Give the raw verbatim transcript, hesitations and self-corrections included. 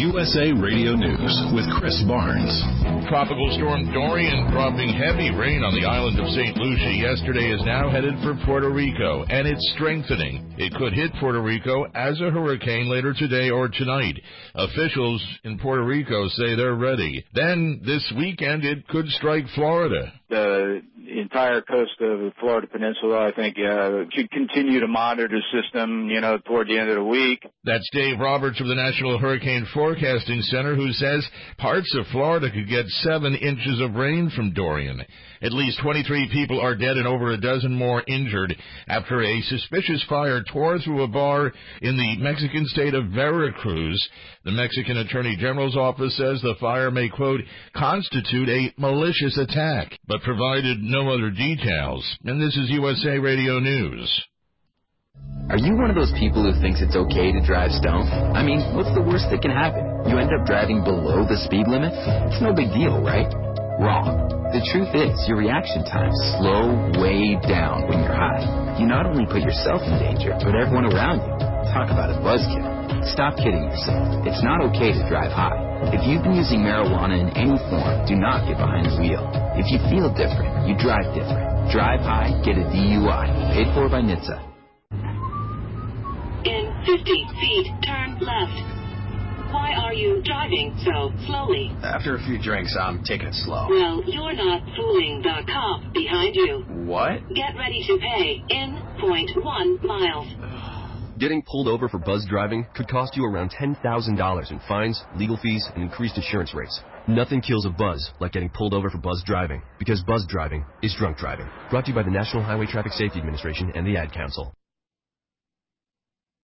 U S A Radio News with Chris Barnes. Tropical storm Dorian dropping heavy rain on the island of Saint Lucia yesterday is now headed for Puerto Rico, and it's strengthening. It could hit Puerto Rico as a hurricane later today or tonight. Officials in Puerto Rico say they're ready. Then this weekend it could strike Florida. The entire coast of the Florida Peninsula, I think, uh, should continue to monitor the system, you know, toward the end of the week. That's Dave Roberts of the National Hurricane Forecasting Center, who says parts of Florida could get seven inches of rain from Dorian. At least twenty-three people are dead and over a dozen more injured after a suspicious fire tore through a bar in the Mexican state of Veracruz. The Mexican Attorney General's office says the fire may, quote, constitute a malicious attack, but provided no other details. And this is U S A Radio News. Are you one of those people who thinks it's okay to drive stoned? I mean, what's the worst that can happen? You end up driving below the speed limit? It's no big deal, right? Wrong. The truth is, your reaction times slow way down when you're high. You not only put yourself in danger, but everyone around you. Talk about a buzzkill. Stop kidding yourself. It's not okay to drive high. If you've been using marijuana in any form, do not get behind the wheel. If you feel different, you drive different. Drive high, get a D U I. Paid for by N H T S A. In fifty feet, turn left. Why are you driving so slowly? After a few drinks, I'm taking it slow. Well, you're not fooling the cop behind you. What? Get ready to pay in point one miles. Getting pulled over for buzz driving could cost you around ten thousand dollars in fines, legal fees, and increased insurance rates. Nothing kills a buzz like getting pulled over for buzz driving, because buzz driving is drunk driving. Brought to you by the National Highway Traffic Safety Administration and the Ad Council.